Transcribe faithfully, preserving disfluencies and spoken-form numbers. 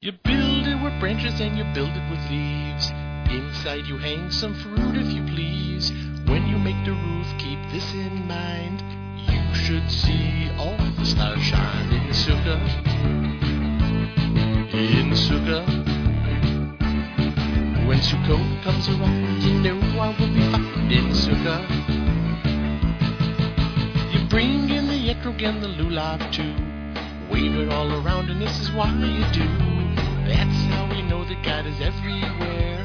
You build it with branches and you build it with leaves. Inside you hang some fruit if you please. When you make the roof, keep this in mind. You should see all the stars shine in Sukkah. In Sukkah. When Sukkot comes around, you know I will be fine in Sukkah. You bring in the etrog and the lulav too. Wave it all around and this is why you do. That's how we know that God is everywhere.